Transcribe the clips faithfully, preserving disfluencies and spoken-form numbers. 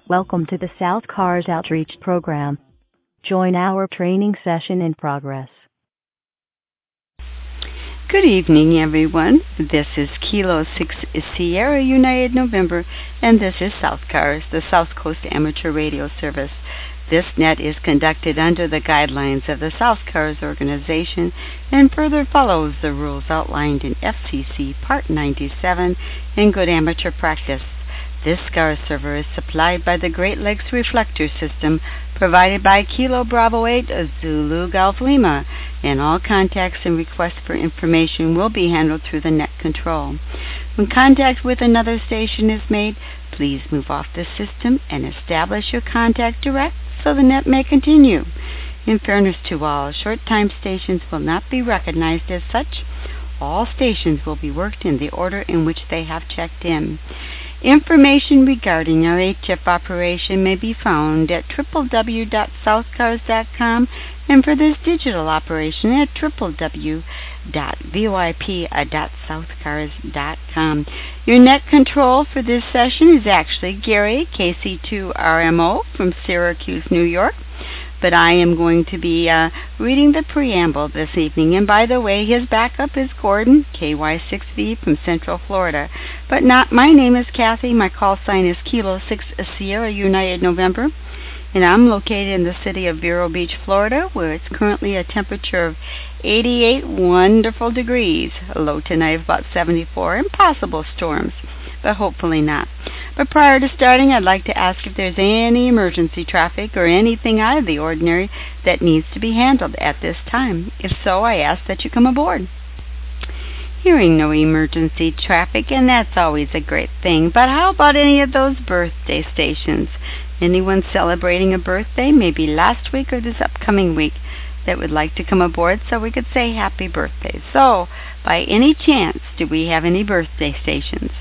Welcome to the South Cars Outreach Program. Join our training session in progress. Good evening, everyone. This is Kilo six Sierra United November, and this is South Cars, the South Coast Amateur Radio Service. This net is conducted under the guidelines of the South Cars organization and further follows the rules outlined in F C C Part ninety-seven in Good Amateur Practice. This SCARS server is supplied by the Great Lakes Reflector System provided by Kilo Bravo eight Zulu Golf Lima, and all contacts and requests for information will be handled through the net control. When contact with another station is made, please move off the system and establish your contact direct so the net may continue. In fairness to all, short-time stations will not be recognized as such. All stations will be worked in the order in which they have checked in. Information regarding our H F operation may be found at w w w dot south cars dot com and for this digital operation at w w w dot v o i p dot south cars dot com. Your net control for this session is actually Gary, K C two R M O from Syracuse, New York. But I am going to be uh, reading the preamble this evening. And by the way, his backup is Gordon, K Y six V from Central Florida. But not. My name is Kathy. My call sign is Kilo six Sierra United November. And I'm located in the city of Vero Beach, Florida, where it's currently a temperature of eighty-eight wonderful degrees. A low tonight of about seventy-four, and possible storms, but hopefully not. But prior to starting, I'd like to ask if there's any emergency traffic or anything out of the ordinary that needs to be handled at this time. If so, I ask that you come aboard. Hearing no emergency traffic, and that's always a great thing, but how about any of those birthday stations? Anyone celebrating a birthday, maybe last week or this upcoming week, that would like to come aboard so we could say happy birthday? So, by any chance, do we have any birthday stations?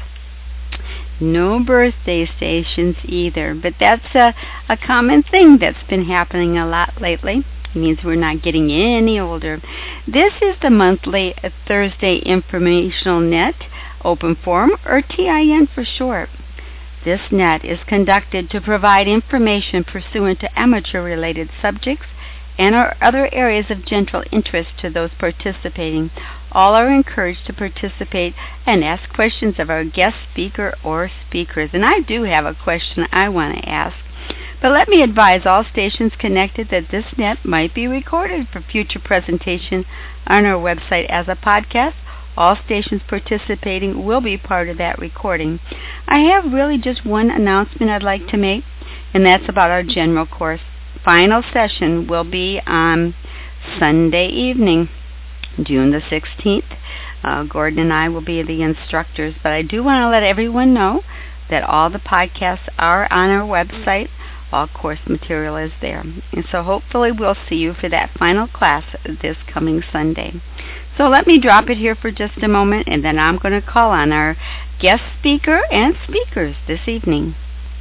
No birthday stations either, but that's a, a common thing that's been happening a lot lately. It means we're not getting any older. This is the monthly Thursday Informational Net, Open Forum, or T I N for short. This net is conducted to provide information pursuant to amateur-related subjects and or other areas of general interest to those participating. All are encouraged to participate and ask questions of our guest speaker or speakers. And I do have a question I want to ask. But let me advise all stations connected that this net might be recorded for future presentation on our website as a podcast. All stations participating will be part of that recording. I have really just one announcement I'd like to make, and that's about our general course. Final session will be on Sunday evening, June the sixteenth. Uh, Gordon and I will be the instructors, but I do want to let everyone know that all the podcasts are on our website. All course material is there. And so hopefully we'll see you for that final class this coming Sunday. So let me drop it here for just a moment, and then I'm going to call on our guest speaker and speakers this evening.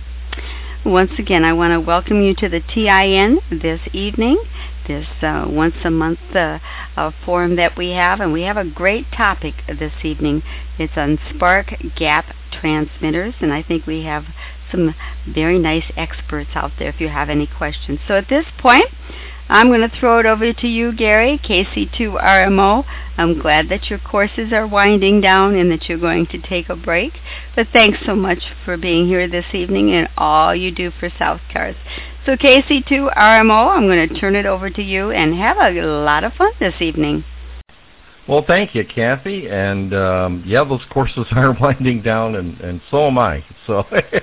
Once again, I want to welcome you to the T I N this evening, this uh, once-a-month uh, uh, forum that we have, and we have a great topic this evening. It's on spark gap transmitters, and I think we have some very nice experts out there if you have any questions. So at this point, I'm going to throw it over to you, Gary, K C two R M O. I'm glad that your courses are winding down and that you're going to take a break. But thanks so much for being here this evening and all you do for South Cars. So K C two R M O, I'm going to turn it over to you and have a lot of fun this evening. Well, thank you, Kathy. And, um, yeah, those courses are winding down, and, and so am I. So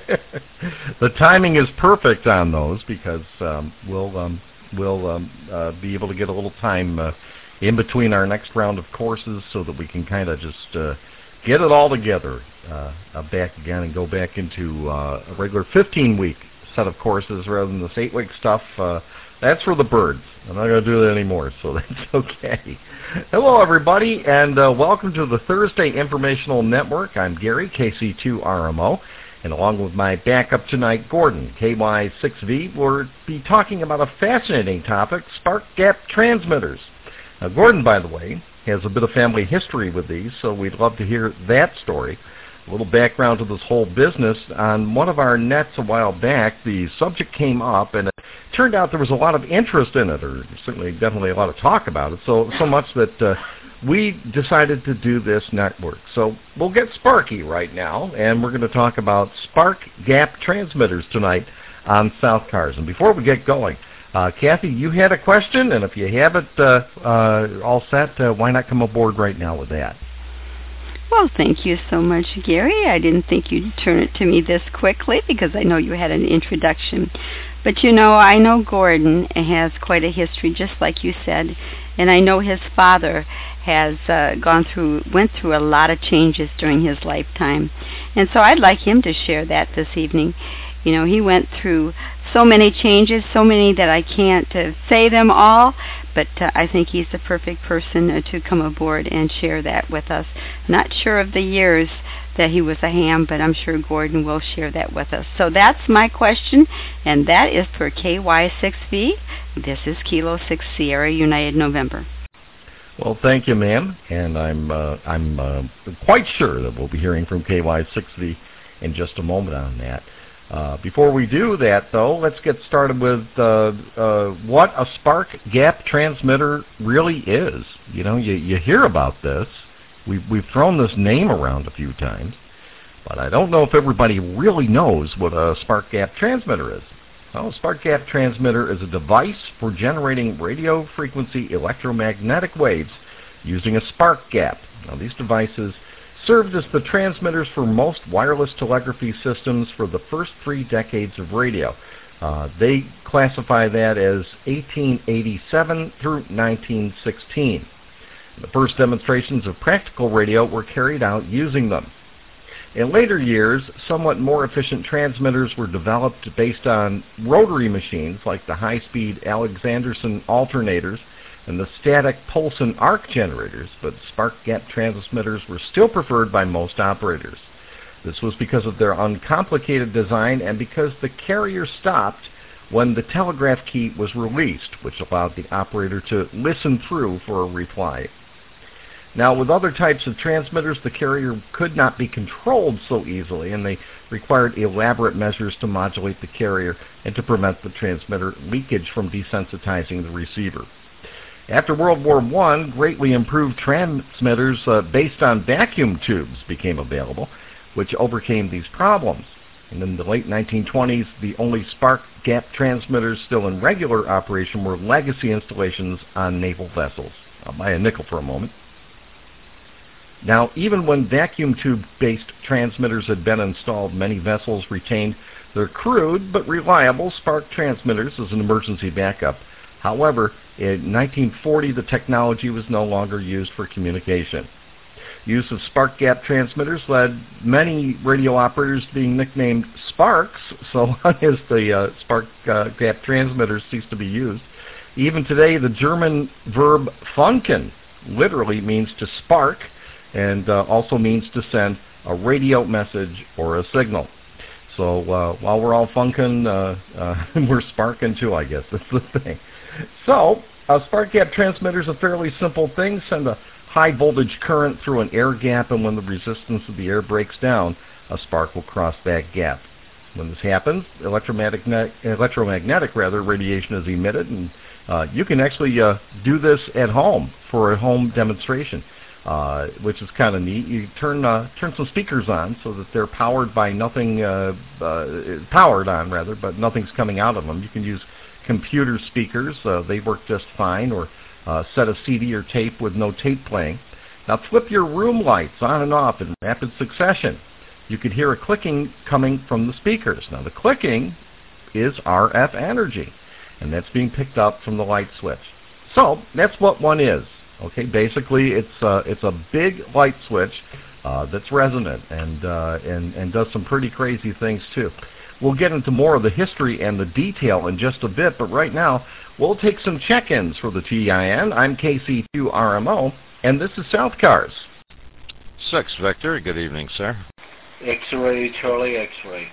the timing is perfect on those because um, we'll... Um, We'll um, uh, be able to get a little time uh, in between our next round of courses so that we can kind of just uh, get it all together uh, uh, back again and go back into uh, a regular fifteen-week set of courses rather than this eight-week stuff. Uh, that's for the birds. I'm not going to do that anymore, so that's okay. Hello, everybody, and uh, welcome to the Thursday Informational Network. I'm Gary, K C two R M O. And along with my backup tonight, Gordon, K Y six V, we'll be talking about a fascinating topic, spark gap transmitters. Now, Gordon, by the way, has a bit of family history with these, so we'd love to hear that story. A little background to this whole business. On one of our nets a while back, the subject came up, and it turned out there was a lot of interest in it, or certainly definitely a lot of talk about it, so so much that uh, we decided to do this network. So we'll get sparky right now, and we're going to talk about spark gap transmitters tonight on South Cars. And before we get going, uh, Kathy, you had a question, and if you have it uh, uh, all set, uh, why not come aboard right now with that? Well, thank you so much, Gary. I didn't think you'd turn it to me this quickly because I know you had an introduction. But, you know, I know Gordon has quite a history, just like you said, and I know his father has uh, gone through, went through a lot of changes during his lifetime. And so I'd like him to share that this evening. You know, he went through so many changes, so many that I can't uh, say them all, but uh, I think he's the perfect person uh, to come aboard and share that with us. Not sure of the years that he was a ham, but I'm sure Gordon will share that with us. So that's my question, and that is for K Y six V. This is Kilo six Sierra United November. Well, thank you, ma'am, and I'm uh, I'm uh, quite sure that we'll be hearing from K Y six V in just a moment on that. Uh, before we do that, though, let's get started with uh, uh, what a spark gap transmitter really is. You know, you, you hear about this. We've, we've thrown this name around a few times, but I don't know if everybody really knows what a spark gap transmitter is. Well, a spark gap transmitter is a device for generating radio frequency electromagnetic waves using a spark gap. Now, these devices served as the transmitters for most wireless telegraphy systems for the first three decades of radio. Uh, they classify that as eighteen eighty-seven through nineteen sixteen. The first demonstrations of practical radio were carried out using them. In later years, somewhat more efficient transmitters were developed based on rotary machines like the high-speed Alexanderson alternators and the static Poulsen arc generators, but spark gap transmitters were still preferred by most operators. This was because of their uncomplicated design and because the carrier stopped when the telegraph key was released, which allowed the operator to listen through for a reply. Now, with other types of transmitters, the carrier could not be controlled so easily, and they required elaborate measures to modulate the carrier and to prevent the transmitter leakage from desensitizing the receiver. After World War One, greatly improved transmitters uh, based on vacuum tubes became available, which overcame these problems. And in the late nineteen twenties, the only spark gap transmitters still in regular operation were legacy installations on naval vessels. I'll buy a nickel for a moment. Now, even when vacuum tube-based transmitters had been installed, many vessels retained their crude but reliable spark transmitters as an emergency backup. However, in nineteen forty, the technology was no longer used for communication. Use of spark gap transmitters led many radio operators to being nicknamed Sparks, so long as the uh, spark uh, gap transmitters ceased to be used. Even today, the German verb funken literally means to spark, and uh, also means to send a radio message or a signal. So uh, while we're all funkin', uh, uh, we're sparking too, I guess. That's the thing. So a spark gap transmitter is a fairly simple thing. Send a high voltage current through an air gap, and when the resistance of the air breaks down, a spark will cross that gap. When this happens, electromagnetic, electromagnetic rather, radiation is emitted, and uh, you can actually uh, do this at home for a home demonstration. Uh, which is kind of neat. You turn uh, turn some speakers on so that they're powered by nothing, uh, uh, powered on rather, but nothing's coming out of them. You can use computer speakers. Uh, they work just fine, or uh, set a C D or tape with no tape playing. Now flip your room lights on and off in rapid succession. You could hear a clicking coming from the speakers. Now the clicking is R F energy, and that's being picked up from the light switch. So that's what one is. Okay, basically it's uh, it's a big light switch uh, that's resonant and, uh, and and does some pretty crazy things too. We'll get into more of the history and the detail in just a bit, but right now we'll take some check-ins for the T I N. I'm K C two R M O, and this is South Cars. Six, Victor. Good evening, sir. X-ray, Charlie, X-ray.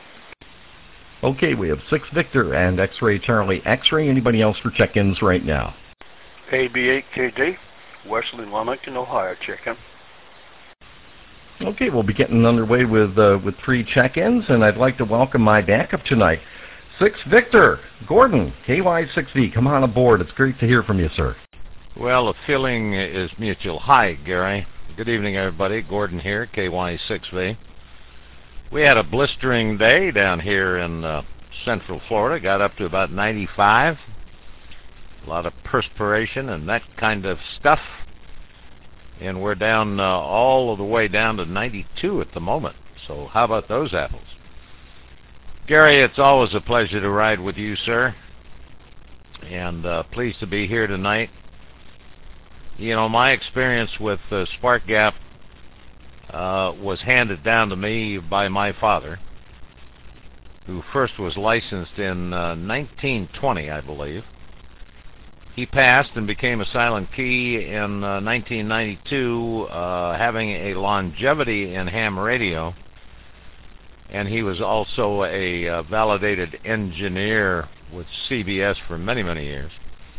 Okay, we have six Victor and X-ray, Charlie, X-ray. Anybody else for check-ins right now? A B eight K D. Wesley, Wilmington, Ohio, chicken. Okay, we'll be getting underway with uh, with three check-ins, and I'd like to welcome my backup tonight, six Victor Gordon, K Y six V. Come on aboard. It's great to hear from you, sir. Well, the feeling is mutual. Hi, Gary. Good evening, everybody. Gordon here, K Y six V. We had a blistering day down here in uh, Central Florida. Got up to about ninety-five. A lot of perspiration and that kind of stuff. And we're down uh, all of the way down to ninety-two at the moment. So how about those apples? Gary, it's always a pleasure to ride with you, sir. And uh, pleased to be here tonight. You know, my experience with uh, Spark Gap uh, was handed down to me by my father, who first was licensed in uh, nineteen twenty, I believe. He passed and became a silent key in uh, nineteen ninety-two, uh, having a longevity in ham radio, and he was also a uh, validated engineer with C B S for many, many years.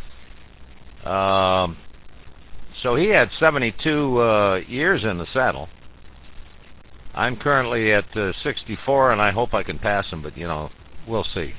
Um, so he had seventy-two uh, years in the saddle. I'm currently at uh, sixty-four, and I hope I can pass him, but, you know, we'll see.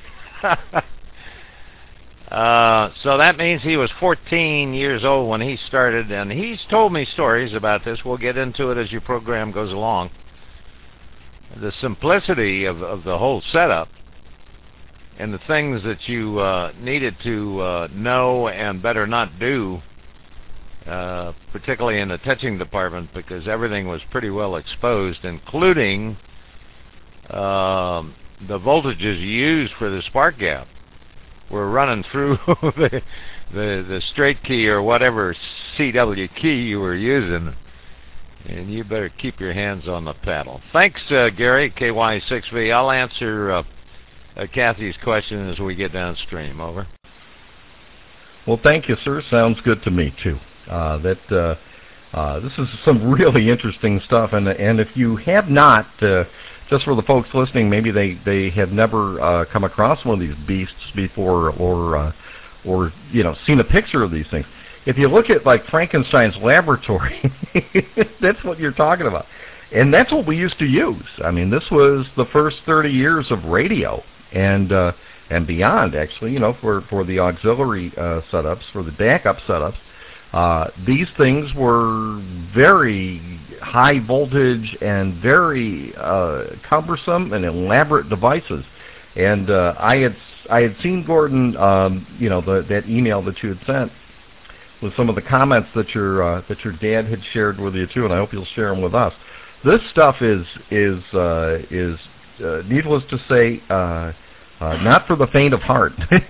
Uh, so that means he was fourteen years old when he started, and he's told me stories about this. We'll get into it as your program goes along. The simplicity of, of the whole setup and the things that you uh, needed to uh, know and better not do, uh, particularly in the touching department, because everything was pretty well exposed, including uh, the voltages used for the spark gap. We're running through the, the the straight key or whatever C W key you were using, and you better keep your hands on the paddle. Thanks, uh, Gary, K Y six V. I'll answer uh, uh, Kathy's question as we get downstream. Over. Well, thank you, sir. Sounds good to me, too. Uh, that uh, uh, this is some really interesting stuff, and and if you have not... Uh, Just for the folks listening, maybe they, they have never uh, come across one of these beasts before, or uh, or you know seen a picture of these things. If you look at like Frankenstein's laboratory, that's what you're talking about, and that's what we used to use. I mean, this was the first thirty years of radio, and uh, and beyond actually. You know, for for the auxiliary uh, setups, for the backup setups. Uh, these things were very high voltage and very uh, cumbersome and elaborate devices. And uh, I had I had seen, Gordon, um, you know, the, that email that you had sent with some of the comments that your uh, that your dad had shared with you too, and I hope you'll share them with us. This stuff is is uh, is uh, needless to say. Uh, Uh, not for the faint of heart.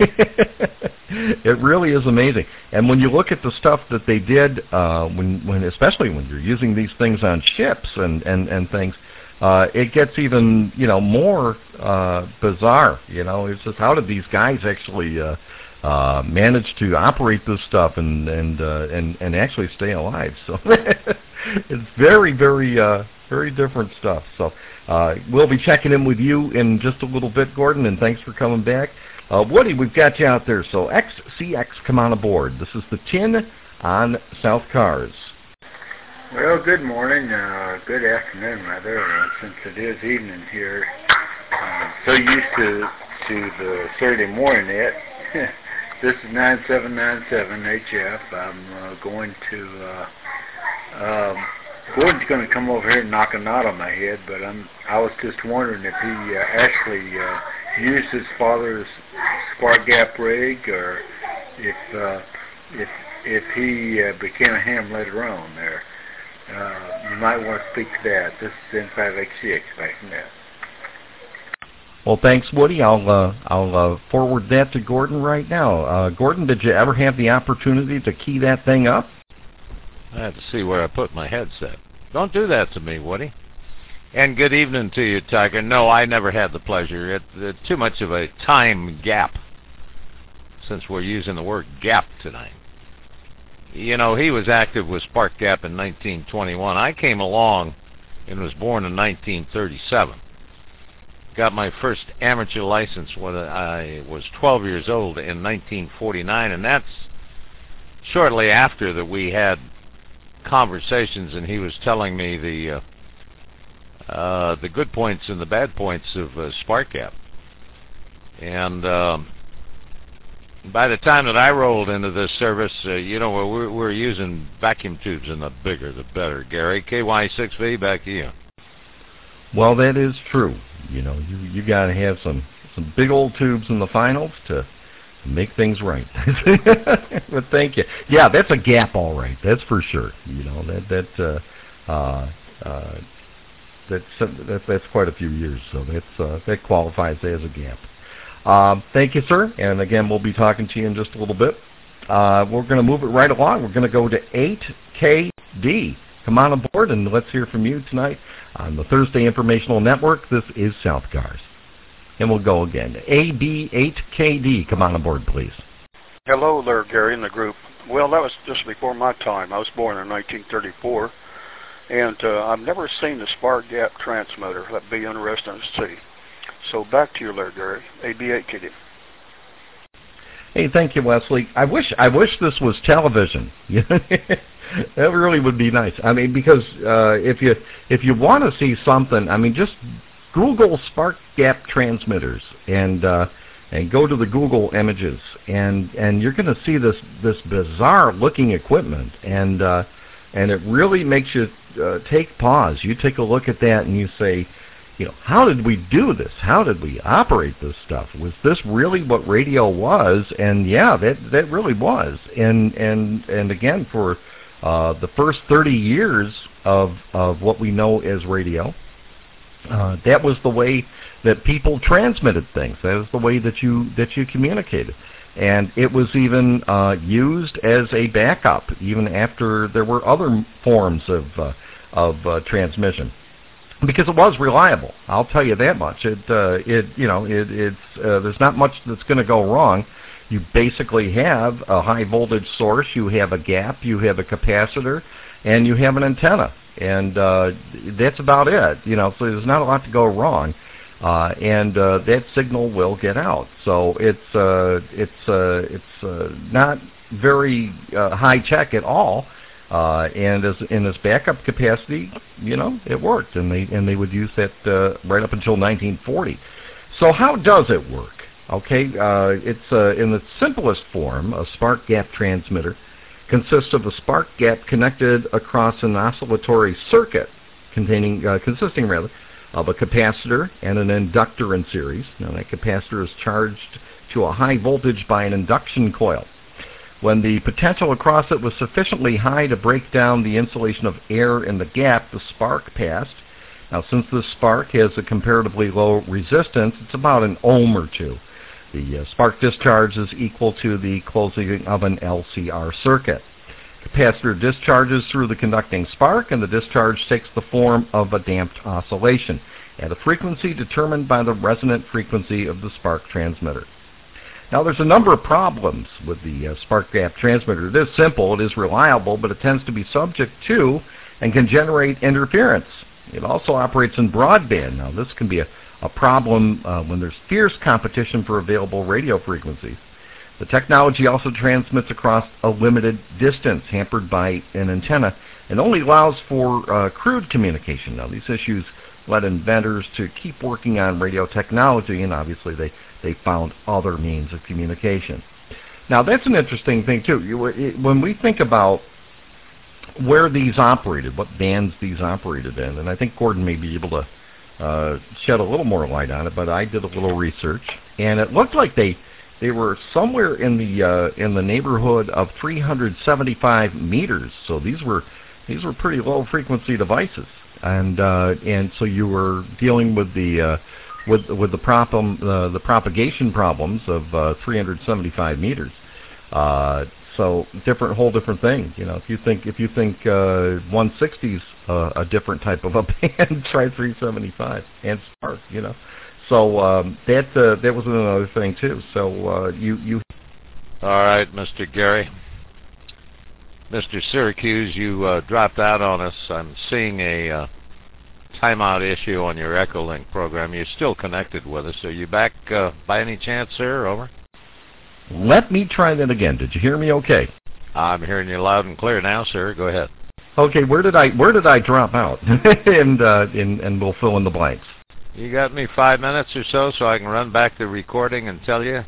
It really is amazing. And when you look at the stuff that they did, uh, when, when especially when you're using these things on ships and, and, and things, uh, it gets even, you know, more uh, bizarre. You know, it's just how did these guys actually uh, uh, manage to operate this stuff and and uh, and, and actually stay alive? So it's very, very, uh, very different stuff. So. Uh, we'll be checking in with you in just a little bit, Gordon, and thanks for coming back. Uh, Woody, we've got you out there, so X C X, come on aboard. This is the tin on South Cars. Well, good morning, uh, good afternoon, rather, uh, since it is evening here. Uh, so used to to the Saturday morning net. This is nine seven nine seven H F. I'm uh, going to... Uh, um, Gordon's going to come over here and knock a knot on my head, but I'm, I was just wondering if he uh, actually uh, used his father's spark gap rig, or if uh, if if he uh, became a ham later on there. Uh, you might want to speak to that. This is N five X C X back from that. Well, thanks, Woody. I'll uh, I'll uh, forward that to Gordon right now. Uh, Gordon, did you ever have the opportunity to key that thing up? I had to see where I put my headset. Don't do that to me, Woody. And good evening to you, Tiger. No, I never had the pleasure. It, it's too much of a time gap, since we're using the word gap tonight. You know, he was active with Spark Gap in nineteen twenty-one. I came along and was born in nineteen thirty-seven. Got my first amateur license when I was twelve years old in nineteen forty-nine, and that's shortly after that we had conversations, and he was telling me the uh, uh, the good points and the bad points of uh, spark gap. And um, by the time that I rolled into this service, uh, you know, we're, we're using vacuum tubes, and the bigger the better. Gary, K Y six V, back to you. Well, that is true. You know, you you got to have some some big old tubes in the finals to make things right. But thank you. Yeah, that's a gap, all right. That's for sure. You know, that that uh, uh, uh, that's that, that's quite a few years. So that's uh, that qualifies as a gap. Um, thank you, sir. And again, we'll be talking to you in just a little bit. Uh, we're going to move it right along. We're going to go to eight K D. Come on aboard and let's hear from you tonight on the Thursday Informational Network. This is South Cars. And we'll go again. A B eight K D. Come on aboard, please. Hello there, Gary, and the group. Well, that was just before my time. I was born in nineteen thirty-four, and uh, I've never seen the spark gap transmitter. That'd be interesting to see. So back to you there, Gary. A B eight K D. Hey, thank you, Wesley. I wish I wish this was television. That really would be nice. I mean, because uh, if you if you want to see something, I mean, just Google spark gap transmitters and uh, and go to the Google images, and and you're going to see this this bizarre looking equipment, and uh, and it really makes you uh, take pause. You take a look at that and you say, you know, how did we do this? How did we operate this stuff? Was this really what radio was? And yeah, that that really was. And and and again, for uh, the first thirty years of of what we know as radio, uh, that was the way that people transmitted things. That was the way that you that you communicated. And it was even uh, used as a backup, even after there were other forms of uh, of uh, transmission. Because it was reliable, I'll tell you that much. It, uh, it, you know, it, it's uh, there's not much that's going to go wrong. You basically have a high voltage source, you have a gap, you have a capacitor, and you have an antenna, and uh, that's about it. You know, so there's not a lot to go wrong, uh, and uh, that signal will get out. So it's uh, it's uh, it's uh, not very uh, high tech at all. Uh, and as in this backup capacity, you know, it worked, and they and they would use that uh, right up until nineteen forty. So how does it work? Okay, uh, it's uh, in the simplest form. A spark gap transmitter consists of a spark gap connected across an oscillatory circuit, containing uh, consisting rather of a capacitor and an inductor in series. Now that capacitor is charged to a high voltage by an induction coil. When the potential across it was sufficiently high to break down the insulation of air in the gap, the spark passed. Now, since this spark has a comparatively low resistance, it's about an ohm or two. The uh, spark discharge is equal to the closing of an L C R circuit. Capacitor discharges through the conducting spark, and the discharge takes the form of a damped oscillation at a frequency determined by the resonant frequency of the spark transmitter. Now, there's a number of problems with the uh, spark gap transmitter. It is simple, it is reliable, but it tends to be subject to and can generate interference. It also operates in broadband. Now, this can be a, a problem uh, when there's fierce competition for available radio frequencies. The technology also transmits across a limited distance, hampered by an antenna, and only allows for uh, crude communication. Now, these issues led inventors to keep working on radio technology, and obviously they They found other means of communication. Now, that's an interesting thing, too. You, it, when we think about where these operated, what bands these operated in, and I think Gordon may be able to uh, shed a little more light on it, but I did a little research, and it looked like they they were somewhere in the uh, in the neighborhood of three hundred seventy-five meters. So these were these were pretty low frequency devices, and uh, and so you were dealing with the uh, with with the problem uh, the propagation problems of uh, three hundred seventy-five meters. Uh, so different, whole different thing. You know, if you think if you think uh, one sixty is uh, a different type of a band, try three seventy-five and spark. You know, so um, that uh, that was another thing too. So uh, you you. All right, Mister Gary. Mister Syracuse, you uh, dropped out on us. I'm seeing a uh, timeout issue on your Echolink program. You're still connected with us. Are you back uh, by any chance, sir? Over. Let me try that again. Did you hear me okay? I'm hearing you loud and clear now, sir. Go ahead. Okay, where did I where did I drop out? and uh, and and we'll fill in the blanks. You got me five minutes or so, so I can run back the recording and tell you.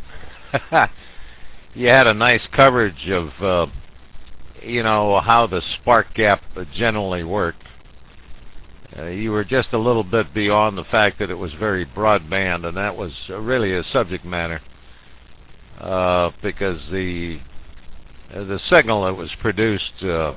You had a nice coverage of, uh, you know, how the spark gap generally worked. Uh, you were just a little bit beyond the fact that it was very broadband, and that was uh, really a subject matter, uh, because the uh, the signal that was produced uh,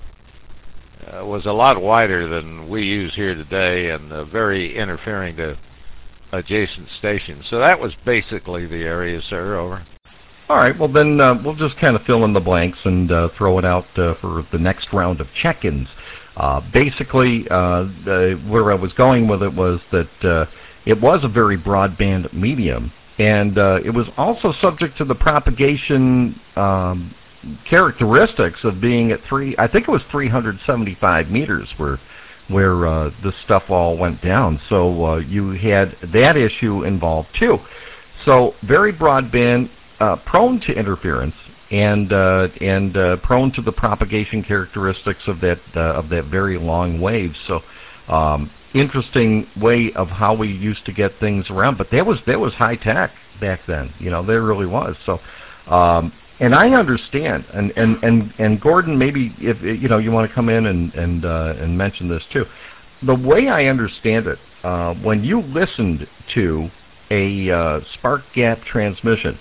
uh, was a lot wider than we use here today, and uh, very interfering to adjacent stations. So that was basically the area, sir. Over. All right, well then uh, we'll just kind of fill in the blanks and uh, throw it out uh, for the next round of check-ins. Uh, basically, uh, the, where I was going with it was that uh, it was a very broadband medium, and uh, it was also subject to the propagation um, characteristics of being at three, I think it was three hundred seventy-five meters where where uh, this stuff all went down. So uh, you had that issue involved too. So very broadband, uh, prone to interference, and uh, and uh, prone to the propagation characteristics of that uh, of that very long wave. So um, interesting way of how we used to get things around. But that was that was high tech back then. You know, there really was. So. Um, And I understand, and, and, and, and Gordon, maybe if you know you want to come in and and uh, and mention this too. The way I understand it, uh, when you listened to a uh, spark gap transmission,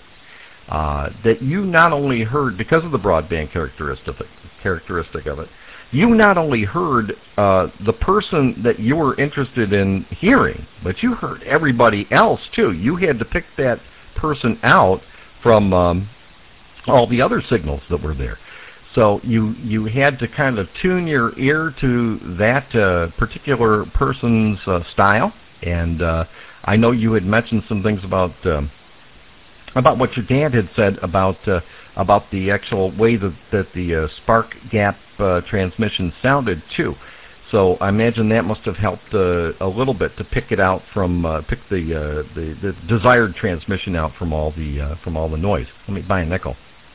uh, that you not only heard, because of the broadband characteristic characteristic of it, you not only heard uh, the person that you were interested in hearing, but you heard everybody else too. You had to pick that person out from Um, all the other signals that were there. So you you had to kind of tune your ear to that uh, particular person's uh, style. And uh, I know you had mentioned some things about um, about what your dad had said about uh, about the actual way that, that the uh, spark gap uh, transmission sounded too. So I imagine that must have helped uh, a little bit to pick it out from uh, pick the, uh, the the desired transmission out from all the uh, from all the noise. Let me buy a nickel.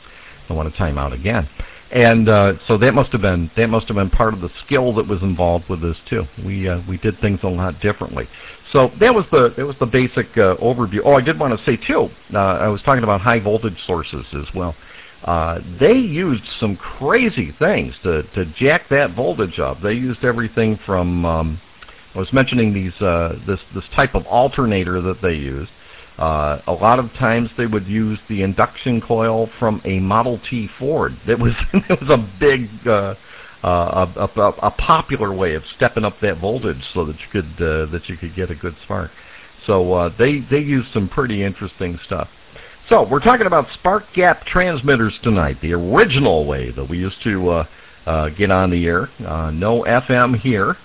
I want to time out again. And uh, so that must have been that must have been part of the skill that was involved with this too. We uh, we did things a lot differently. So that was the that was the basic uh, overview. Oh, I did want to say too. Uh, I was talking about high voltage sources as well. Uh, they used some crazy things to to jack that voltage up. They used everything from um, I was mentioning these uh, this this type of alternator that they used. Uh, a lot of times they would use the induction coil from a Model T Ford. It was it was a big, uh, uh, a, a, a popular way of stepping up that voltage so that you could uh, that you could get a good spark. So uh, they they used some pretty interesting stuff. So we're talking about spark gap transmitters tonight, the original way that we used to uh, uh, get on the air. Uh, no F M here,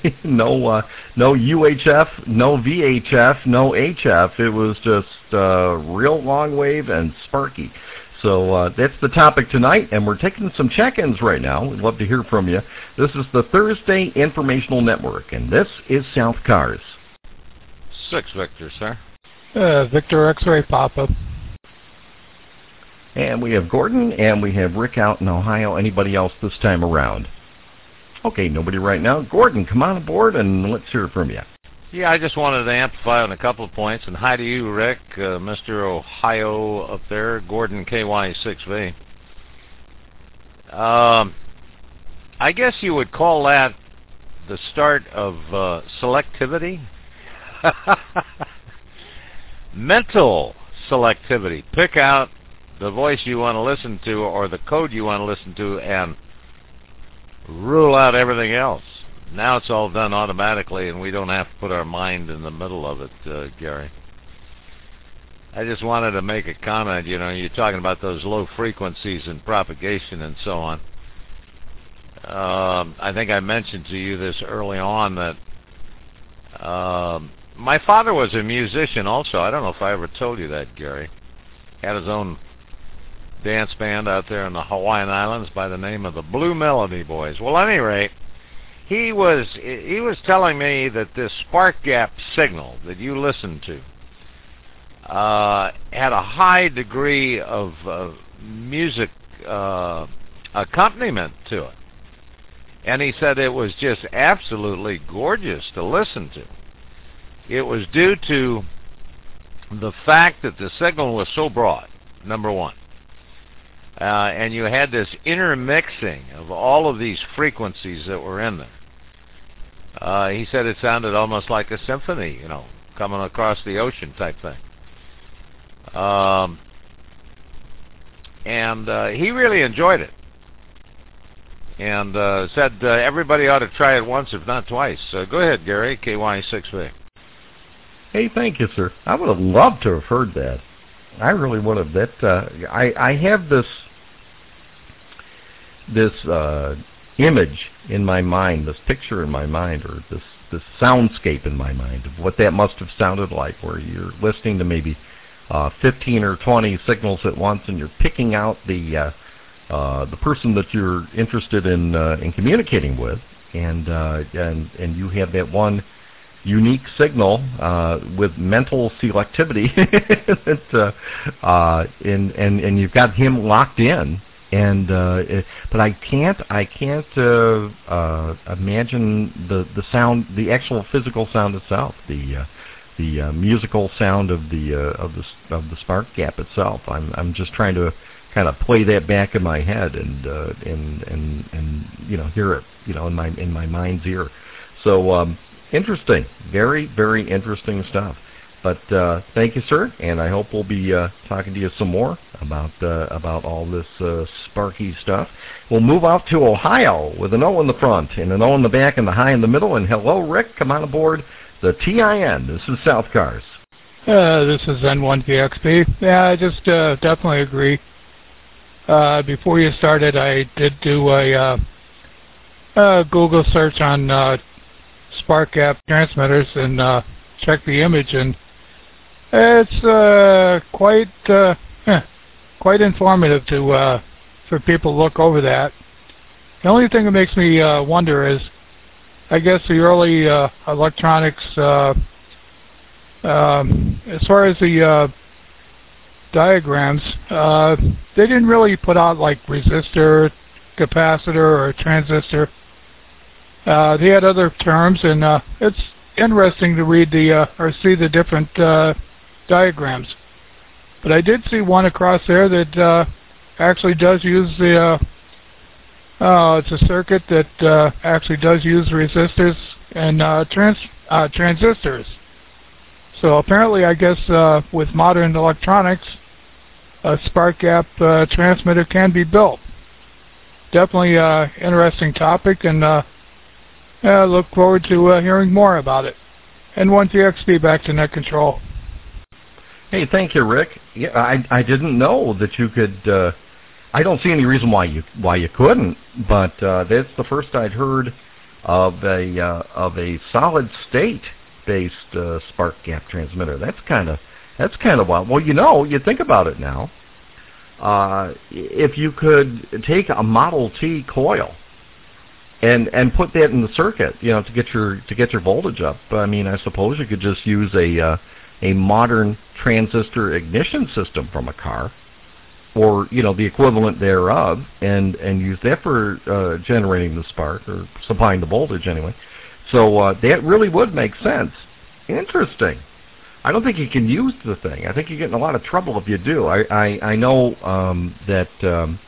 no uh, no U H F, no V H F, no H F. It was just uh, real long wave and sparky. So uh, that's the topic tonight, and we're taking some check-ins right now. We'd love to hear from you. This is the Thursday Informational Network, and this is South Cars. Six Victor, sir. Uh, Victor X-Ray Papa. And we have Gordon, and we have Rick out in Ohio. Anybody else this time around? Okay, nobody right now. Gordon, come on aboard, and let's hear from you. Yeah, I just wanted to amplify on a couple of points. And hi to you, Rick, uh, Mister Ohio up there, Gordon K Y six V. Um, I guess you would call that the start of uh, selectivity. Mental selectivity. Pick out the voice you want to listen to or the code you want to listen to and rule out everything else. Now it's all done automatically and we don't have to put our mind in the middle of it, uh, Gary. I just wanted to make a comment. You know, you're talking about those low frequencies and propagation and so on. Um, I think I mentioned to you this early on that um, my father was a musician also. I don't know if I ever told you that, Gary. Had his own dance band out there in the Hawaiian Islands by the name of the Blue Melody Boys. Well, at any rate, he was he was telling me that this spark gap signal that you listen to uh, had a high degree of uh, music uh, accompaniment to it. And he said it was just absolutely gorgeous to listen to. It was due to the fact that the signal was so broad, number one. Uh, and you had this intermixing of all of these frequencies that were in there. Uh, he said it sounded almost like a symphony, you know, coming across the ocean type thing. Um, and uh, he really enjoyed it. And uh, said uh, everybody ought to try it once, if not twice. Uh, go ahead, Gary, K Y six V. Hey, thank you, sir. I would have loved to have heard that. I really would have. That uh, I I have this this uh, image in my mind, this picture in my mind, or this this soundscape in my mind of what that must have sounded like, where you're listening to maybe uh, fifteen or twenty signals at once, and you're picking out the uh, uh, the person that you're interested in uh, in communicating with, and uh, and and you have that one unique signal uh, with mental selectivity, that, uh, uh, and and and you've got him locked in. And uh, it, but I can't I can't uh, uh, imagine the the sound, the actual physical sound itself, the uh, the uh, musical sound of the uh, of the of the spark gap itself. I'm I'm just trying to kind of play that back in my head and uh, and and and you know hear it you know in my in my mind's ear. So um, interesting, very very interesting stuff. But uh, thank you, sir, and I hope we'll be uh, talking to you some more about uh, about all this uh, sparky stuff. We'll move out to Ohio with an O in the front and an O in the back and the high in the middle. And hello, Rick, come on aboard the T I N. This is South Cars. Uh, this is N one V X P. Yeah, I just uh, definitely agree. Uh, before you started, I did do a uh, uh, Google search on uh, spark gap transmitters and uh, check the image, and it's uh, quite uh, eh, quite informative to uh, for people to look over that. The only thing that makes me uh, wonder is, I guess the early uh, electronics, uh, um, as far as the uh, diagrams, uh, they didn't really put out like resistor, capacitor, or transistor. Uh, they had other terms, and uh, it's interesting to read the uh, or see the different uh, diagrams. But I did see one across there that uh, actually does use the uh, uh, it's a circuit that uh, actually does use resistors and uh, trans uh, transistors. So apparently, I guess uh, with modern electronics, a spark gap uh, transmitter can be built. Definitely uh, interesting topic, and uh, I look forward to uh, hearing more about it. N one V X P, back to net control. Hey, thank you, Rick. Yeah, I I didn't know that you could. Uh, I don't see any reason why you why you couldn't, but uh, that's the first I'd heard of a uh, of a solid state based uh, spark gap transmitter. That's kind of that's kind of wild. Well, you know, you think about it now. Uh, if you could take a Model T coil and and put that in the circuit, you know, to get your to get your voltage up. I mean, I suppose you could just use a uh, a modern transistor ignition system from a car, or you know the equivalent thereof, and and use that for uh, generating the spark or supplying the voltage anyway. So uh, that really would make sense. Interesting. I don't think you can use the thing. I think you get in a lot of trouble if you do. I I, I know um, that. Um,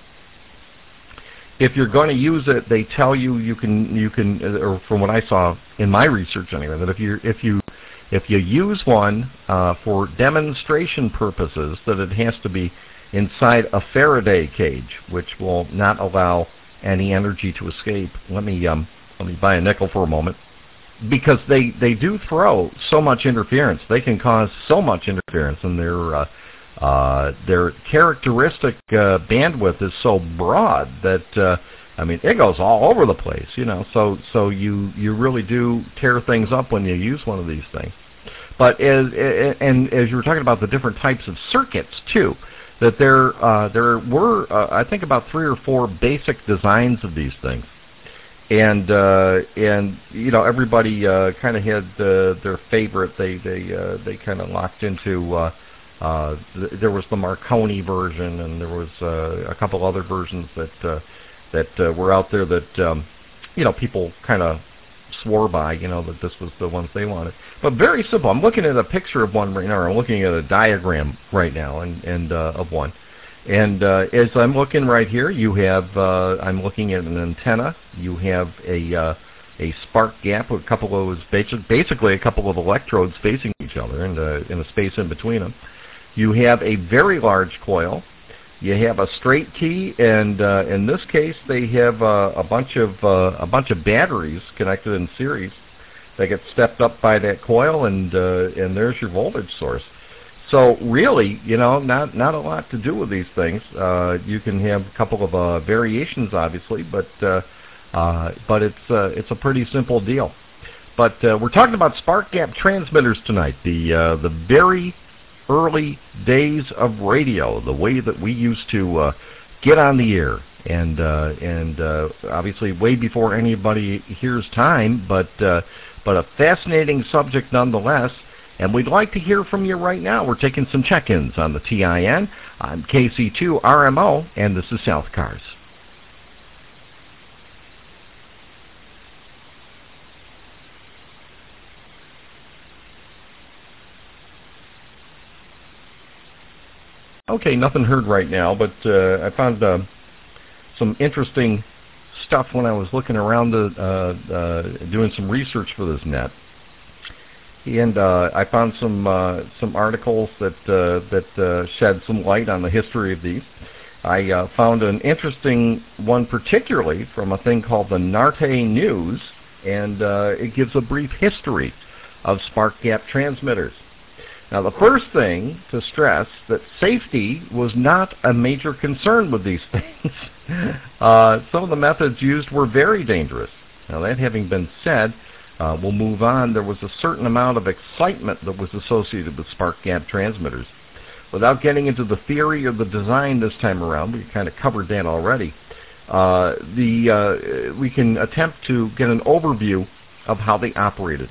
If you're going to use it, they tell you you can you can, or from what I saw in my research anyway, that if you if you if you use one uh, for demonstration purposes, that it has to be inside a Faraday cage, which will not allow any energy to escape. Let me um let me buy a nickel for a moment, because they they do throw so much interference. They can cause so much interference, and they're uh, Uh, their characteristic uh, bandwidth is so broad that uh, I mean it goes all over the place, you know. So so you you really do tear things up when you use one of these things. But as and as you were talking about the different types of circuits too, that there uh, there were uh, I think about three or four basic designs of these things, and uh, and you know everybody uh, kind of had uh, their favorite. They they uh, they kind of locked into. Uh, Uh, th there was the Marconi version, and there was uh, a couple other versions that uh, that uh, were out there that um, you know, people kind of swore by, you know, that this was the ones they wanted. But very simple. I'm looking at a picture of one right now. I'm looking at a diagram right now and, and uh, of one. And uh, as I'm looking right here, you have, uh, I'm looking at an antenna. You have a uh, a spark gap with a couple of, basically a couple of electrodes facing each other and uh, in a space in between them. You have a very large coil. You have a straight key, and uh, in this case, they have uh, a bunch of uh, a bunch of batteries connected in series. They get stepped up by that coil, and uh, and there's your voltage source. So really, you know, not not a lot to do with these things. Uh, you can have a couple of uh, variations, obviously, but uh, uh, but it's uh, it's a pretty simple deal. But uh, we're talking about spark gap transmitters tonight. The uh, the very early days of radio, the way that we used to uh, get on the air, and uh, and uh, obviously way before anybody hears time, but uh, but a fascinating subject nonetheless. And we'd like to hear from you right now. We're taking some check-ins on the T I N. I'm K C two R M O, and this is South Cars. Okay, nothing heard right now, but uh, I found uh, some interesting stuff when I was looking around the, uh, uh, doing some research for this net. And uh, I found some uh, some articles that uh, that uh, shed some light on the history of these. I uh, found an interesting one particularly from a thing called the Narte News, and uh, it gives a brief history of spark gap transmitters. Now, the first thing to stress that safety was not a major concern with these things. uh, some of the methods used were very dangerous. Now, that having been said, Uh, we'll move on. There was a certain amount of excitement that was associated with spark gap transmitters. Without getting into the theory or the design this time around, we kind of covered that already. Uh, the uh, we can attempt to get an overview of how they operated.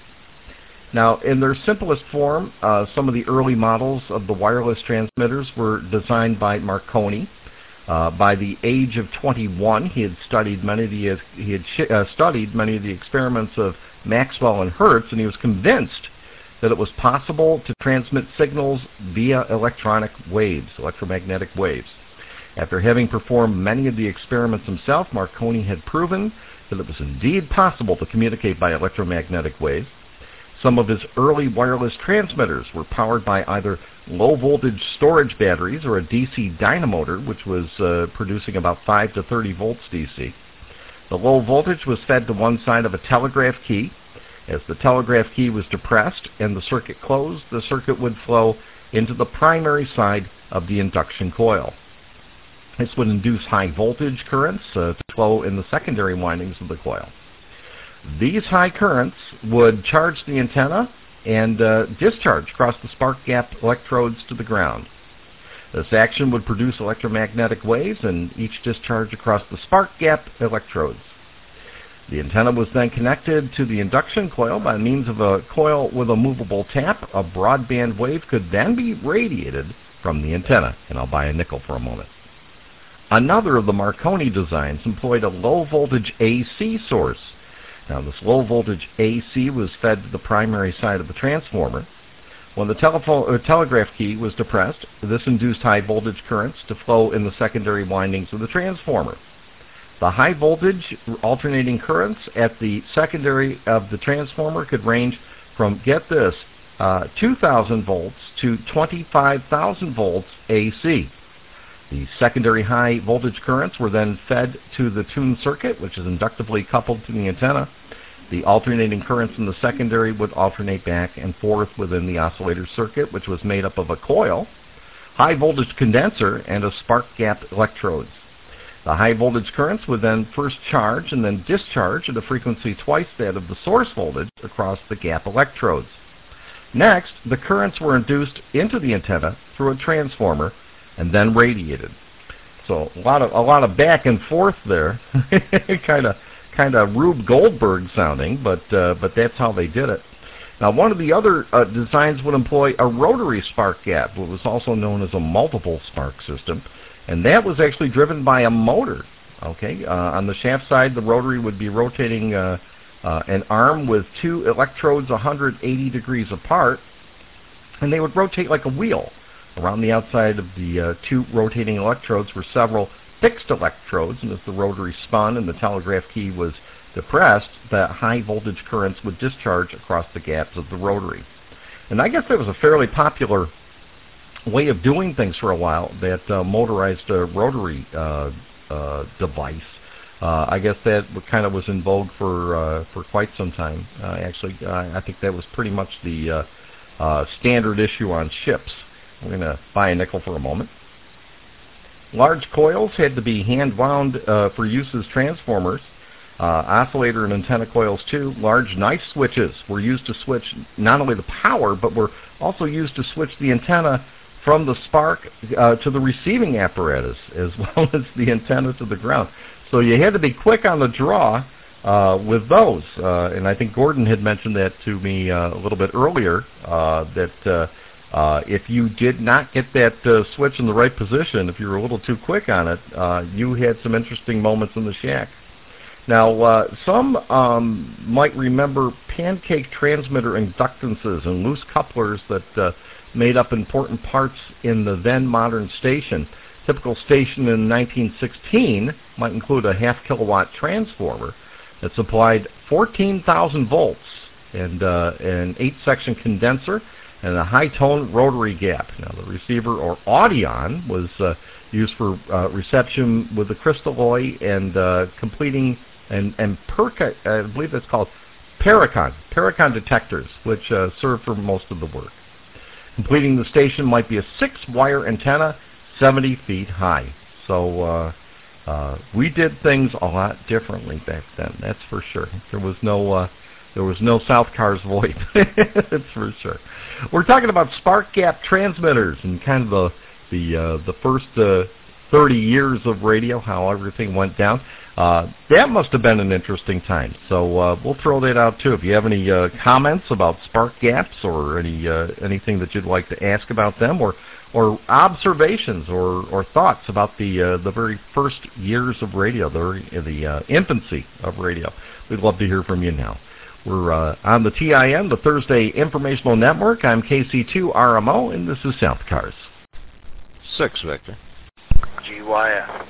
Now, in their simplest form, uh, some of the early models of the wireless transmitters were designed by Marconi. Uh, by the age of twenty-one, he had studied many of the he had sh- uh, studied many of the experiments of Maxwell and Hertz, and he was convinced that it was possible to transmit signals via electronic waves, electromagnetic waves. After having performed many of the experiments himself, Marconi had proven that it was indeed possible to communicate by electromagnetic waves. Some of his early wireless transmitters were powered by either low-voltage storage batteries or a D C dynamotor, which was uh, producing about five to thirty volts D C. The low voltage was fed to one side of a telegraph key. As the telegraph key was depressed and the circuit closed, the circuit would flow into the primary side of the induction coil. This would induce high voltage currents uh, to flow in the secondary windings of the coil. These high currents would charge the antenna and uh, discharge across the spark gap electrodes to the ground. This action would produce electromagnetic waves and each discharge across the spark gap electrodes. The antenna was then connected to the induction coil by means of a coil with a movable tap. A broadband wave could then be radiated from the antenna, and I'll buy a nickel for a moment. Another of the Marconi designs employed a low-voltage A C source. Now, this low-voltage A C was fed to the primary side of the transformer. When the telephone, or telegraph key was depressed, this induced high-voltage currents to flow in the secondary windings of the transformer. The high-voltage alternating currents at the secondary of the transformer could range from, get this, uh, two thousand volts to twenty-five thousand volts A C. The secondary high-voltage currents were then fed to the tuned circuit, which is inductively coupled to the antenna. The alternating currents in the secondary would alternate back and forth within the oscillator circuit, which was made up of a coil, high-voltage condenser, and a spark gap electrodes. The high-voltage currents would then first charge and then discharge at a frequency twice that of the source voltage across the gap electrodes. Next, the currents were induced into the antenna through a transformer and then radiated. So a lot of a lot of back and forth there, kind of kind of Rube Goldberg sounding, but uh, but that's how they did it. Now, one of the other uh, designs would employ a rotary spark gap, what was also known as a multiple spark system, and that was actually driven by a motor Okay, uh, on the shaft side, the rotary would be rotating uh, uh, an arm with two electrodes one hundred eighty degrees apart, and they would rotate like a wheel. Around the outside of the uh, two rotating electrodes were several fixed electrodes, and as the rotary spun and the telegraph key was depressed, the high voltage currents would discharge across the gaps of the rotary. And I guess that was a fairly popular way of doing things for a while, that uh, motorized uh, rotary uh, uh, device. Uh, I guess that kind of was in vogue for uh, for quite some time. Uh, actually, uh, I think that was pretty much the uh, uh, standard issue on ships. We're going to buy a nickel for a moment. Large coils had to be hand-wound uh, for use as transformers. Uh, oscillator and antenna coils, too. Large knife switches were used to switch not only the power, but were also used to switch the antenna from the spark uh, to the receiving apparatus, as well as the antenna to the ground. So you had to be quick on the draw uh, with those. Uh, and I think Gordon had mentioned that to me uh, a little bit earlier, uh, that uh, uh, if you did not get that uh, switch in the right position, if you were a little too quick on it, uh, you had some interesting moments in the shack. Now, uh, some um, might remember pancake transmitter inductances and loose couplers that uh, made up important parts in the then modern station. Typical station in nineteen sixteen might include a half kilowatt transformer that supplied fourteen thousand volts and uh, an eight section condenser and a high tone rotary gap. Now the receiver, or Audion, was uh, used for uh, reception with the crystalloy and uh, completing and, and perca, I believe that's called Paracon, Paracon detectors, which uh, serve for most of the work. Completing the station might be a six-wire antenna, seventy feet high. So uh, uh, we did things a lot differently back then. That's for sure. There was no uh, there was no South Cars VoIP. That's for sure. We're talking about spark gap transmitters and kind of the the uh, the first uh, thirty years of radio, how everything went down. Uh, that must have been an interesting time. So uh, we'll throw that out too. If you have any uh, comments about spark gaps or any uh, anything that you'd like to ask about them, or or observations or, or thoughts about the uh, the very first years of radio, the the uh, infancy of radio, we'd love to hear from you now. We're uh, on the T I N, the Thursday Informational Network. I'm K C two R M O, and this is South Cars. Six, Victor. G Y F.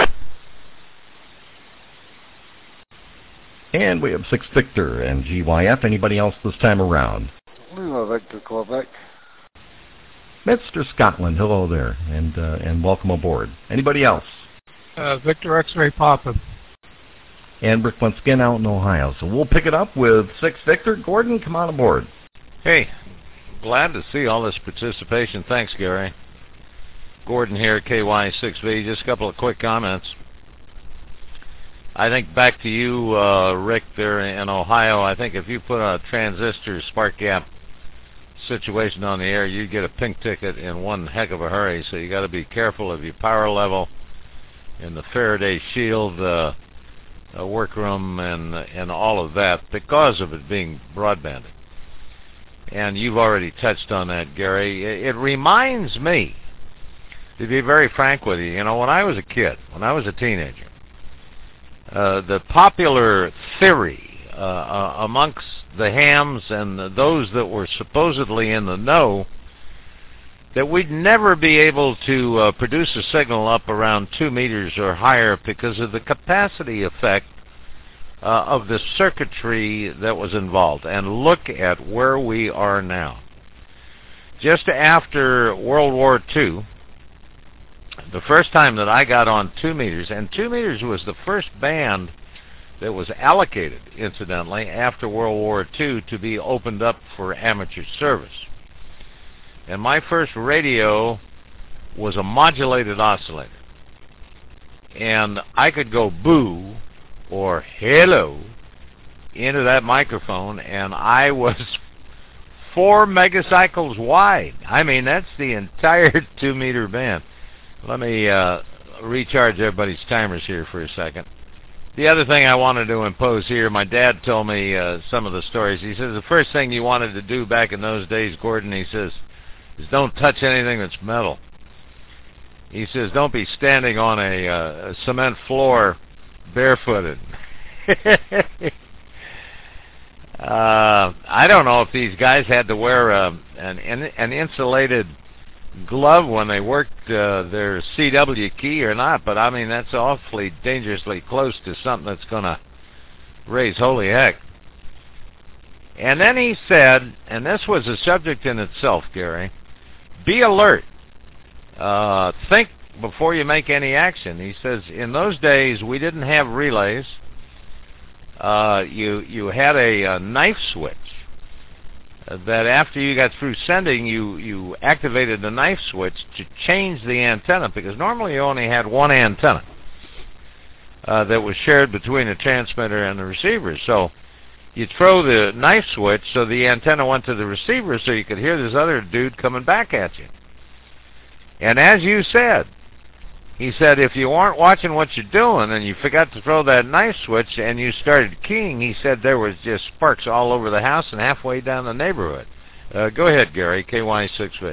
And we have six Victor and G Y F. Anybody else this time around? Hello, Victor Quebec. Mister Scotland, hello there, and uh, and welcome aboard. Anybody else? Uh, Victor X-Ray Papa. And Rick once again out in Ohio. So we'll pick it up with six Victor. Gordon, come on aboard. Hey, glad to see all this participation. Thanks, Gary. Gordon here, K Y six V. Just a couple of quick comments. I think back to you, uh, Rick, there in Ohio. I think if you put a transistor spark gap situation on the air, you get a pink ticket in one heck of a hurry. So you got to be careful of your power level and the Faraday shield uh, uh, workroom and and all of that because of it being broadbanded. And you've already touched on that, Gary. It, it reminds me, to be very frank with you, you know, when I was a kid, when I was a teenager, uh, the popular theory Uh, uh, amongst the hams and the, those that were supposedly in the know, that we'd never be able to uh, produce a signal up around two meters or higher because of the capacity effect uh, of the circuitry that was involved. And look at where we are now. Just after World War Two, the first time that I got on two meters, and two meters was the first band that was allocated, incidentally, after World War Two to be opened up for amateur service. And my first radio was a modulated oscillator. And I could go boo or hello into that microphone, and I was four megacycles wide. I mean, that's the entire two-meter band. Let me uh, recharge everybody's timers here for a second. The other thing I wanted to impose here, my dad told me uh, some of the stories. He says the first thing you wanted to do back in those days, Gordon, he says, is don't touch anything that's metal. He says, don't be standing on a, uh, a cement floor barefooted. uh, I don't know if these guys had to wear uh, an, an insulated glove when they worked uh, their C W key or not, but I mean, that's awfully dangerously close to something that's going to raise holy heck. And then he said, and this was a subject in itself, Gary, be alert. Uh, think before you make any action. He says, in those days, we didn't have relays. Uh, you you had a, a knife switch uh, that after you got through sending, you, you activated the knife switch to change the antenna, because normally you only had one antenna uh, that was shared between the transmitter and the receiver. So you throw the knife switch so the antenna went to the receiver so you could hear this other dude coming back at you. And as you said, he said, if you weren't watching what you're doing and you forgot to throw that knife switch and you started keying, he said there was just sparks all over the house and halfway down the neighborhood. Uh, go ahead, Gary, K Y six V.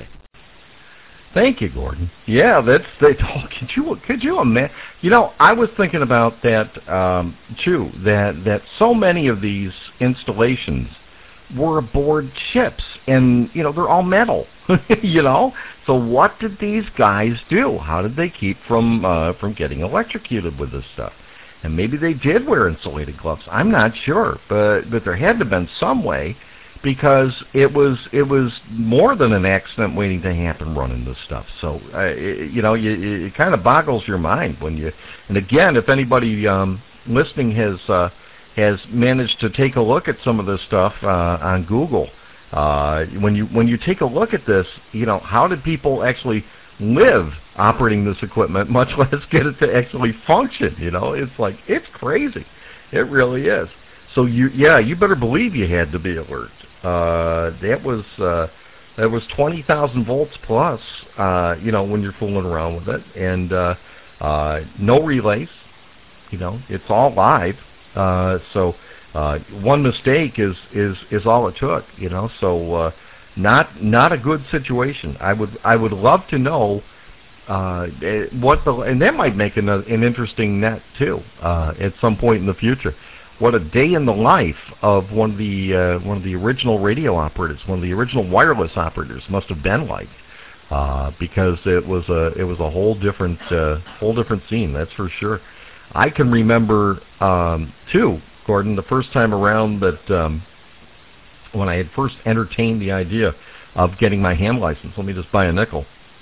Thank you, Gordon. Yeah, that's they. Oh, could you could you imagine? You know, I was thinking about that um, too. That that so many of these installations were aboard ships, and you know they're all metal. You know, so what did these guys do? How did they keep from uh, from getting electrocuted with this stuff? And maybe they did wear insulated gloves. I'm not sure, but but there had to have been some way, because it was it was more than an accident waiting to happen running this stuff. So uh, it, you know, you, it kind of boggles your mind when you. And again, if anybody um, listening has uh, has managed to take a look at some of this stuff uh, on Google. Uh, when you when you take a look at this, you know, how did people actually live operating this equipment, much less get it to actually function? You know, it's like, it's crazy. It really is. So you, yeah, you better believe you had to be alert. Uh, that was uh, that was twenty thousand volts plus. Uh, you know, when you're fooling around with it, and uh, uh, no relays. You know, it's all live. Uh, so. Uh, one mistake is, is, is all it took, you know. So uh, not not a good situation. I would I would love to know uh, what the and that might make an, an interesting net too uh, at some point in the future. What a day in the life of one of the uh, one of the original radio operators, one of the original wireless operators must have been like, uh, because it was a it was a whole different uh, whole different scene. That's for sure. I can remember um, too. Gordon, the first time around that um, when I had first entertained the idea of getting my ham license, let me just buy a nickel.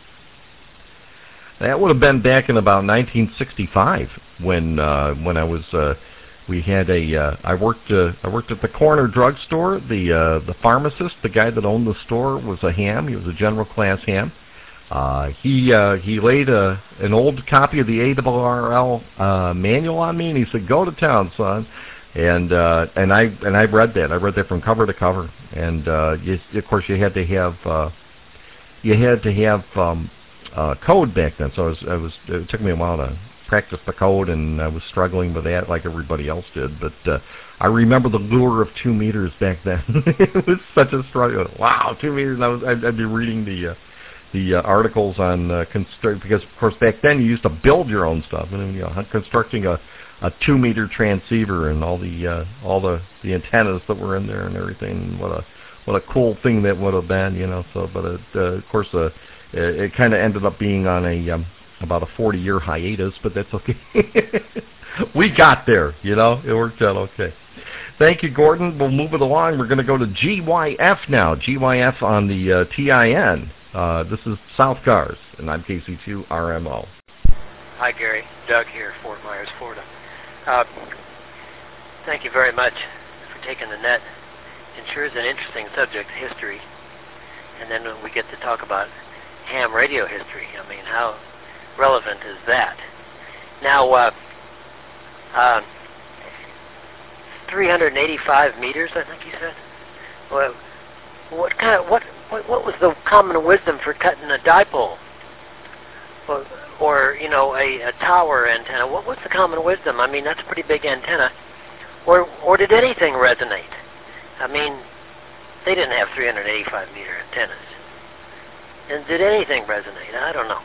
That would have been back in about nineteen sixty-five when uh, when I was uh, we had a uh, I worked uh, I worked at the corner drugstore. The uh, the pharmacist, the guy that owned the store, was a ham. He was a general class ham. Uh, he uh, he laid a an old copy of the A R R L uh, manual on me, and he said, "Go to town, son." And uh, and I and I read that. I read that from cover to cover. And uh, you, of course, you had to have uh, you had to have um, uh, code back then. So I was, I was it took me a while to practice the code, and I was struggling with that like everybody else did. But uh, I remember the lure of two meters back then. It was such a struggle. Wow, two meters! And I was I'd, I'd be reading the uh, the uh, articles on uh, construct because of course back then you used to build your own stuff, and you know, constructing a a two-meter transceiver and all the uh, all the, the antennas that were in there and everything. What a what a cool thing that would have been, you know. So, but it, uh, of course, uh, it, it kind of ended up being on a um, about a forty-year hiatus, but that's okay. We got there, you know. It worked out okay. Thank you, Gordon. We'll move it along. We're going to go to G Y F now. G Y F on the uh, T I N. Uh, this is South Cars, and I'm K C two R M O. Hi, Gary. Doug here, Fort Myers, Florida. Uh, thank you very much for taking the net. It sure is an interesting subject, history. And then we get to talk about ham radio history. I mean, how relevant is that? Now, uh, uh, three hundred eighty-five meters, I think you said. Well, what kind of what what, what was the common wisdom for cutting a dipole? Well, or, you know, a, a tower antenna. What, what's the common wisdom? I mean, that's a pretty big antenna. Or or did anything resonate? I mean, they didn't have three hundred eighty-five meter antennas. And did anything resonate? I don't know.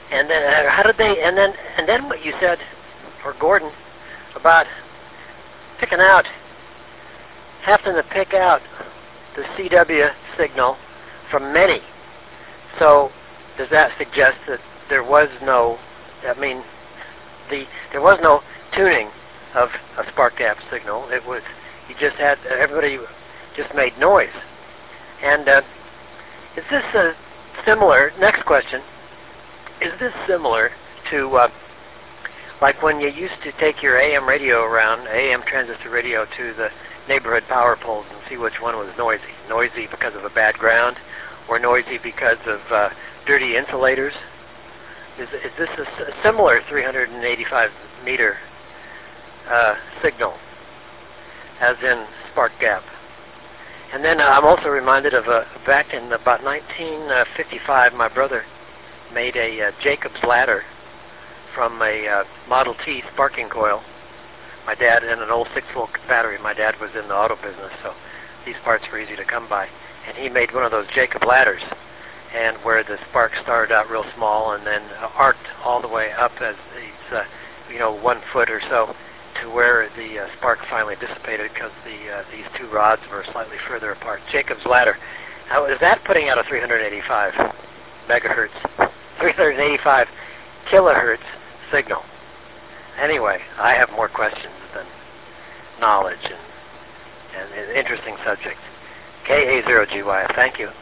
And then uh, how did they? And then and then what you said, or Gordon, about picking out, having to pick out the C W signal from many. So does that suggest that there was no? I mean, the there was no tuning of a spark gap signal. It was you just had everybody just made noise. And uh, is this uh, similar? Next question. Is this similar to, uh, like when you used to take your A M radio around, A M transistor radio, to the neighborhood power poles and see which one was noisy? Noisy because of a bad ground, or noisy because of uh, dirty insulators? Is, is this a, s- a similar three hundred eighty-five meter uh, signal, as in spark gap? And then uh, I'm also reminded of uh, back in about nineteen fifty-five, my brother made a uh, Jacob's ladder from a uh, Model T sparking coil. My dad, and an old six-volt battery. My dad was in the auto business, so these parts were easy to come by. And he made one of those Jacob ladders, and where the spark started out real small and then uh, arced all the way up as these, uh, you know, one foot or so, to where the uh, spark finally dissipated because the uh, these two rods were slightly further apart. Jacob's ladder. Now, is that putting out a three hundred eighty-five megahertz, three hundred eighty-five kilohertz signal? Anyway, I have more questions than knowledge, and, and an interesting subject. K A zero G Y F, thank you.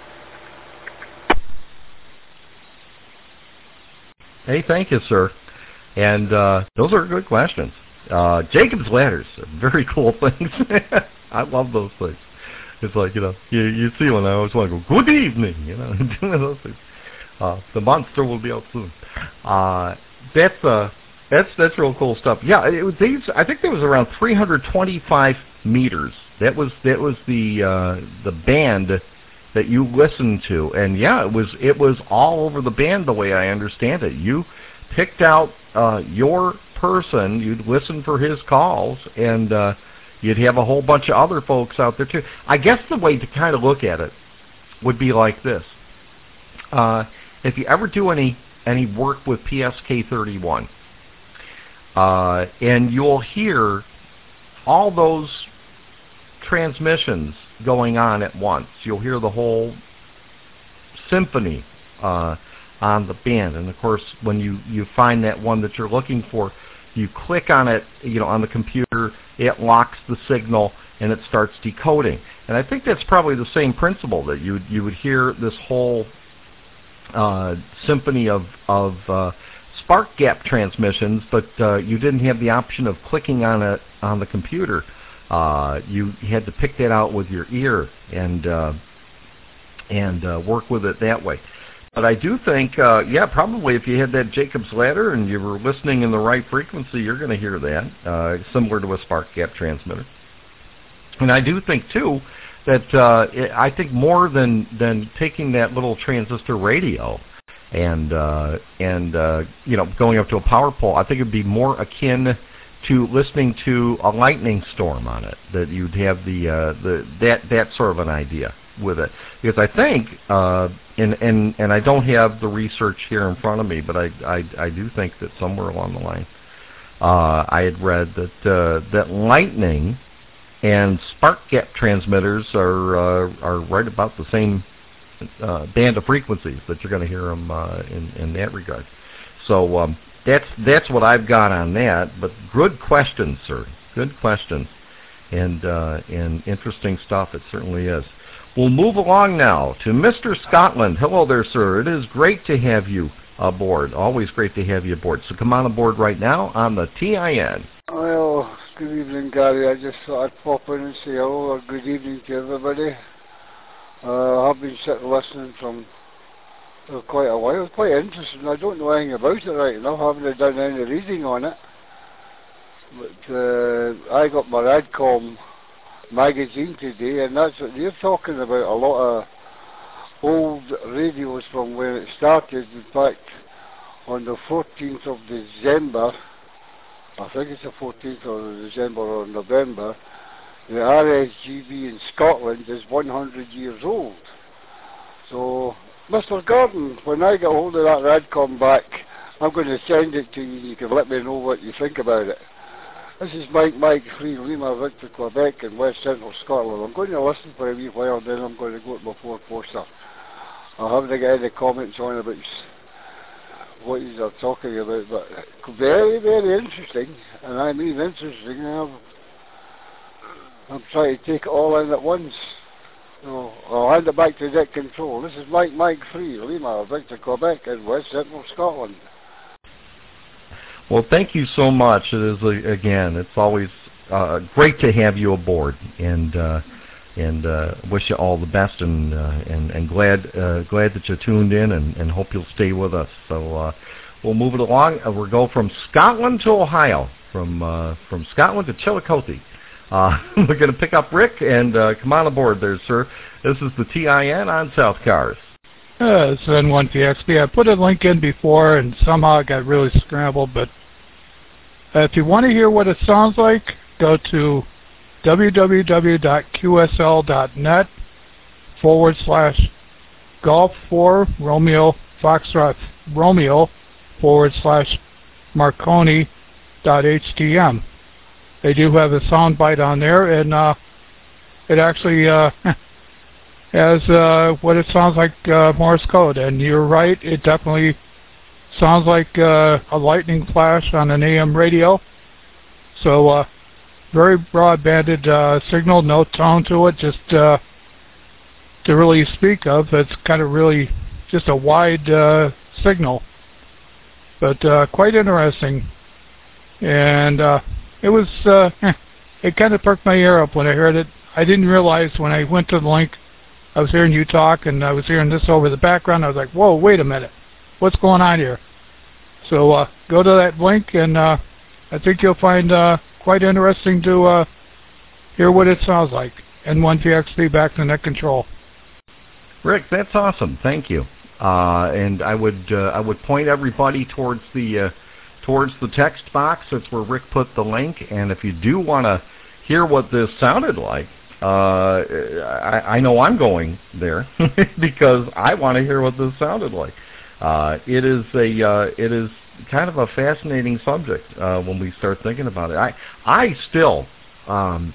Hey, thank you, sir. And uh, those are good questions. Uh, Jacob's ladders are very cool things. I love those things. It's like, you know, you, you see one, I always want to go, good evening, you know, doing those things. Uh, the monster will be out soon. Uh, that's, uh, that's, that's real cool stuff. Yeah, it was these, I think there was around three hundred twenty-five meters. That was, that was the, uh, the band that you listened to. And yeah, it was, it was all over the band the way I understand it. You picked out, uh, your person, you'd listen for his calls, and, uh, you'd have a whole bunch of other folks out there too. I guess the way to kind of look at it would be like this. Uh, if you ever do any, any work with P S K thirty-one, uh, and you'll hear all those transmissions going on at once. You'll hear the whole symphony uh, on the band. And of course, when you, you find that one that you're looking for, you click on it, you know, on the computer, it locks the signal, and it starts decoding. And I think that's probably the same principle, that you you would hear this whole uh, symphony of of uh, spark gap transmissions, but uh, you didn't have the option of clicking on it on the computer. Uh, you had to pick that out with your ear and uh, and uh, work with it that way. But I do think, uh, yeah, probably if you had that Jacob's ladder and you were listening in the right frequency, you're going to hear that, uh, similar to a spark gap transmitter. And I do think, too, that uh, it, I think more than, than taking that little transistor radio and, uh, and uh, you know, going up to a power pole, I think it would be more akin to listening to a lightning storm on it, that you'd have the, uh, the that, that sort of an idea with it. Because I think, uh, and, and, and I don't have the research here in front of me, but I, I, I do think that somewhere along the line uh, I had read that uh, that lightning and spark gap transmitters are uh, are right about the same uh, band of frequencies that you're going to hear them uh, in, in that regard. So um, that's that's what I've got on that. But good questions, sir. Good questions, and uh, and interesting stuff. It certainly is. We'll move along now to Mister Scotland. Hello there, sir. It is great to have you aboard. Always great to have you aboard. So come on aboard right now on the T I N. Well, good evening, Gary. I just thought I'd pop in and say hello or good evening to everybody. Uh, I've been sitting listening from uh, quite a while. It's quite interesting. I don't know anything about it right now. I haven't done any reading on it. But uh, I got my Radcom magazine today, and that's what they're talking about. A lot of old radios from when it started. In fact, on the fourteenth of December, I think it's the fourteenth of December or November, the R S G B in Scotland is one hundred years old. So, Mister Gordon, when I got hold of that Radcom back I'm going to send it to you. You can let me know what you think about it. This is Mike Mike three Lima Victor Quebec in West Central Scotland. I'm going to listen for a wee while, then I'm going to go to my four poster. I haven't got any comments on about what you are talking about, but very, very interesting, and I mean interesting. I'm, I'm trying to take it all in at once. So I'll hand it back to Dick Control. This is Mike Mike three Lima Victor Quebec in West Central Scotland. Well, thank you so much. It is, a, again, it's always uh, great to have you aboard, and uh, and uh, wish you all the best, and uh, and, and glad uh, glad that you tuned in, and, and hope you'll stay with us. So uh, we'll move it along. Uh, we'll go from Scotland to Ohio, from uh, from Scotland to Chillicothe. Uh, we're going to pick up Rick, and uh, come on aboard there, sir. This is the T I N on South Cars. Uh, it's N one T X B. I put a link in before, and somehow it got really scrambled, but uh, if you want to hear what it sounds like, go to www.qsl.net forward slash golf four Romeo Foxtrot Romeo forward slash Marconi dot htm. They do have a sound bite on there, and uh, it actually uh, has uh, what it sounds like, uh, Morse code. And you're right, it definitely sounds like uh, a lightning flash on an A M radio. So uh, very broad-banded uh, signal, no tone to it, just uh, to really speak of. It's kind of really just a wide uh, signal, but uh, quite interesting. And uh, it was, uh, it kind of perked my ear up when I heard it. I didn't realize when I went to the link, I was hearing you talk, and I was hearing this over the background. I was like, whoa, wait a minute. What's going on here? So uh, go to that link, and uh, I think you'll find uh, quite interesting to uh, hear what it sounds like. N one T X B back to net control. Rick, that's awesome. Thank you. Uh, and I would uh, I would point everybody towards the uh, towards the text box. That's where Rick put the link. And if you do want to hear what this sounded like, uh, I, I know I'm going there because I want to hear what this sounded like. Uh, it is a uh, it is kind of a fascinating subject uh, when we start thinking about it. I I still um,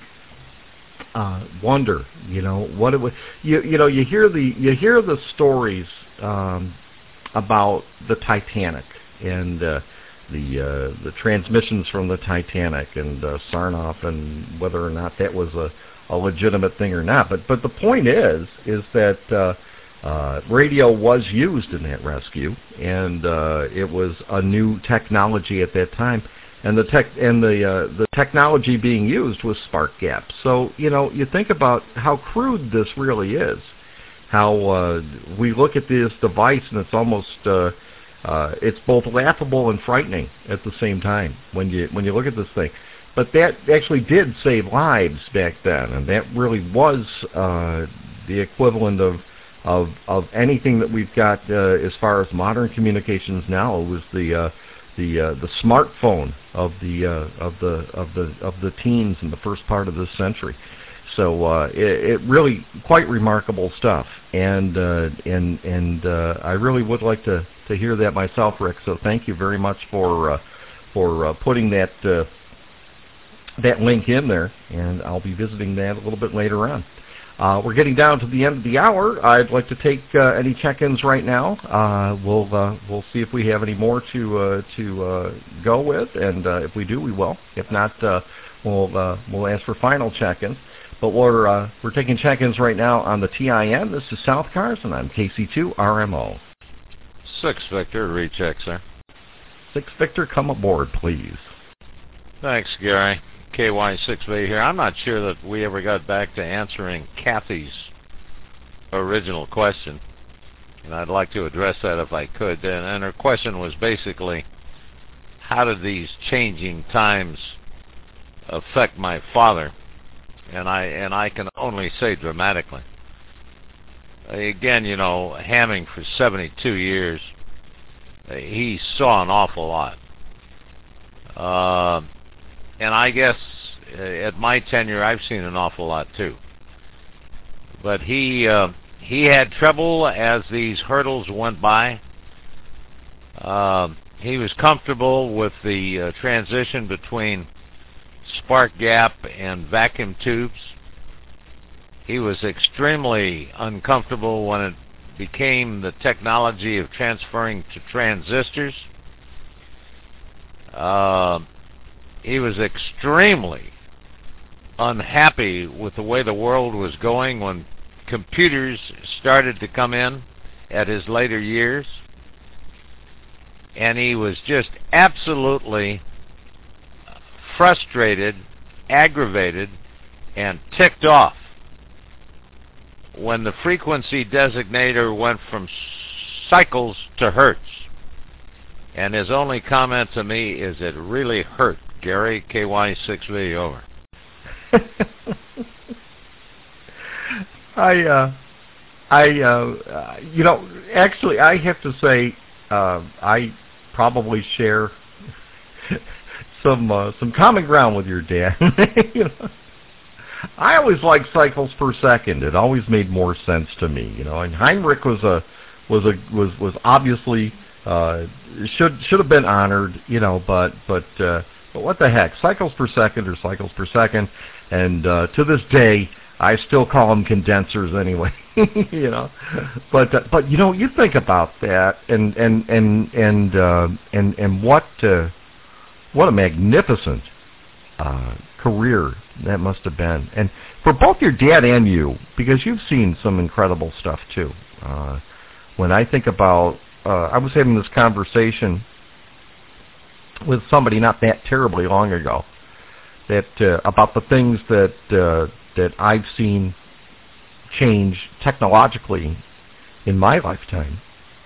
uh, wonder, you know, what it would. You you know, you hear the you hear the stories um, about the Titanic and uh, the uh, the transmissions from the Titanic and uh, Sarnoff, and whether or not that was a, a legitimate thing or not. But but the point is is that. Uh, Uh, radio was used in that rescue, and uh, it was a new technology at that time, and the tech and the uh, the technology being used was spark gap. So you know, you think about how crude this really is. How uh, we look at this device, and it's almost uh, uh, it's both laughable and frightening at the same time when you when you look at this thing. But that actually did save lives back then, and that really was uh, the equivalent of. Of, of anything that we've got uh, as far as modern communications now. It was the uh, the uh, the smartphone of the uh, of the of the of the teens in the first part of this century. So uh, it, it really quite remarkable stuff, and uh, and and uh, I really would like to, to hear that myself, Rick. So thank you very much for uh, for uh, putting that uh, that link in there, and I'll be visiting that a little bit later on. Uh, we're getting down to the end of the hour. I'd like to take uh, any check-ins right now. Uh, we'll uh, we'll see if we have any more to uh, to uh, go with, and uh, if we do, we will. If not, uh, we'll uh, we'll ask for final check-ins. But we're uh, we're taking check-ins right now on the T I N. This is South Cars, and I'm K C two R M O. Six Victor, recheck, sir. Six Victor, come aboard, please. Thanks, Gary. K Y six V here. I'm not sure that we ever got back to answering Kathy's original question, and I'd like to address that if I could. And, and her question was basically, how did these changing times affect my father? And I and I can only say dramatically. Again, you know, hamming for seventy-two years, he saw an awful lot. Uh, And I guess uh, at my tenure, I've seen an awful lot too. But he uh, he had trouble as these hurdles went by. Uh, he was comfortable with the uh, transition between spark gap and vacuum tubes. He was extremely uncomfortable when it became the technology of transferring to transistors. Uh, he was extremely unhappy with the way the world was going when computers started to come in at his later years. And he was just absolutely frustrated, aggravated, and ticked off when the frequency designator went from cycles to hertz. And his only comment to me is, it really hurt, Gary. K Y six V, over. I, uh, I, uh, you know, actually, I have to say, uh, I probably share some uh, some common ground with your dad. You know, I always liked cycles per second. It always made more sense to me. You know, and Heinrich was a was a was was obviously uh, should should have been honored. You know, but but uh, but what the heck? Cycles per second or cycles per second, and uh, to this day, I still call them condensers anyway. You know, but uh, but you know, you think about that, and and and and uh, and and what uh, what a magnificent uh, career that must have been, and for both your dad and you, because you've seen some incredible stuff too. Uh, when I think about, uh, I was having this conversation with somebody not that terribly long ago, that uh, about the things that uh, that I've seen change technologically in my lifetime.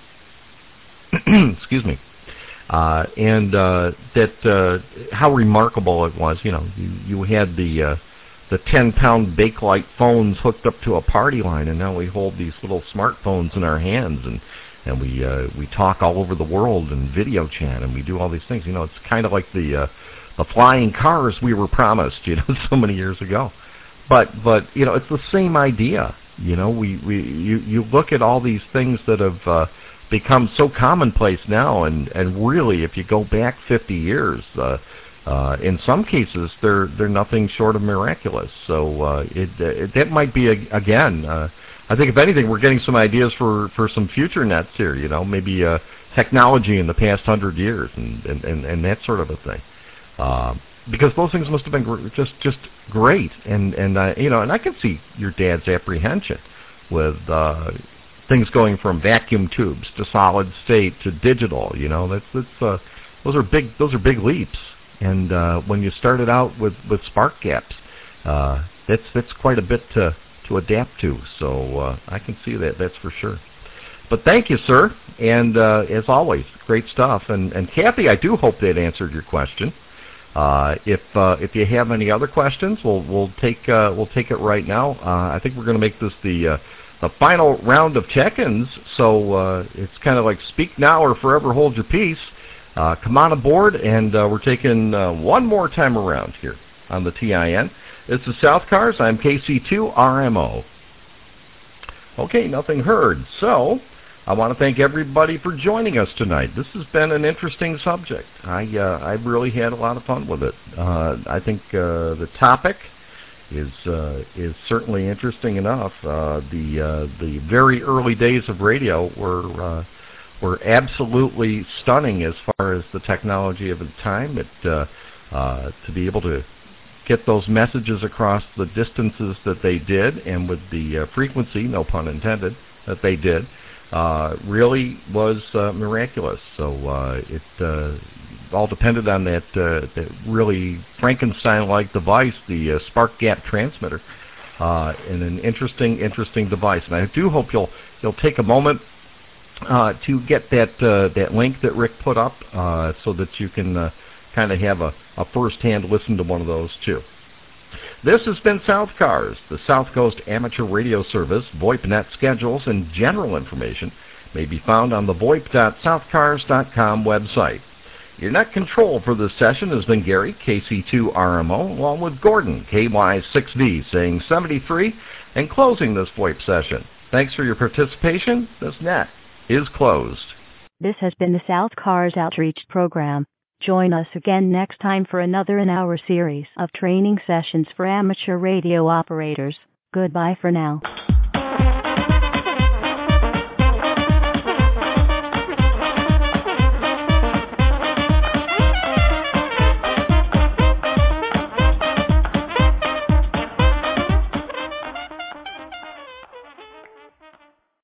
Excuse me. Uh, and uh, that uh, how remarkable it was. You know, you, you had the uh, the ten-pound Bakelite phones hooked up to a party line, and now we hold these little smartphones in our hands, and and we uh, we talk all over the world and video chat, and we do all these things. You know, it's kind of like the uh, the flying cars we were promised, you know, so many years ago. But but you know, it's the same idea. You know, we, we you, you look at all these things that have uh, become so commonplace now, and, and really, if you go back fifty years, uh, uh, in some cases they're they're nothing short of miraculous. So uh, it, it that might be a, again. Uh, I think if anything, we're getting some ideas for, for some future nets here. You know, maybe uh, technology in the past hundred years and, and, and, and that sort of a thing. Uh, Because those things must have been gr- just just great, and and uh, you know, and I can see your dad's apprehension with uh, things going from vacuum tubes to solid state to digital. You know, that's that's uh, those are big those are big leaps, and uh, when you started out with, with spark gaps, uh, that's that's quite a bit to to adapt to. So uh, I can see that, that's for sure. But thank you, sir, and uh, as always, great stuff. And and Kathy, I do hope that answered your question. Uh, if uh, if you have any other questions, we'll we'll take uh, we'll take it right now. Uh, I think we're going to make this the uh, the final round of check-ins. So uh, it's kind of like speak now or forever hold your peace. Uh, come on aboard, and uh, we're taking uh, one more time around here on the T I N. This is South Cars. I'm K C two R M O. Okay, nothing heard. So I want to thank everybody for joining us tonight. This has been an interesting subject. I uh, I really had a lot of fun with it. Uh, I think uh, the topic is uh, is certainly interesting enough. Uh, the uh, the very early days of radio were uh, were absolutely stunning as far as the technology of the time. It uh, uh, to be able to get those messages across the distances that they did, and with the uh, frequency, no pun intended, that they did. Uh, really was uh, miraculous. So uh, it uh, all depended on that, uh, that really Frankenstein-like device, the uh, spark gap transmitter, uh, and an interesting, interesting device. And I do hope you'll you'll take a moment uh, to get that uh, that link that Rick put up, uh, so that you can uh, kind of have a, a first-hand listen to one of those too. This has been South Cars, the South Coast Amateur Radio Service. VoIP net schedules and general information may be found on the voip dot south cars dot com website. Your net control for this session has been Gary, K C two R M O, along with Gordon, K Y six V, saying seventy-three, and closing this VoIP session. Thanks for your participation. This net is closed. This has been the South Cars Outreach Program. Join us again next time for another in our series of training sessions for amateur radio operators. Goodbye for now.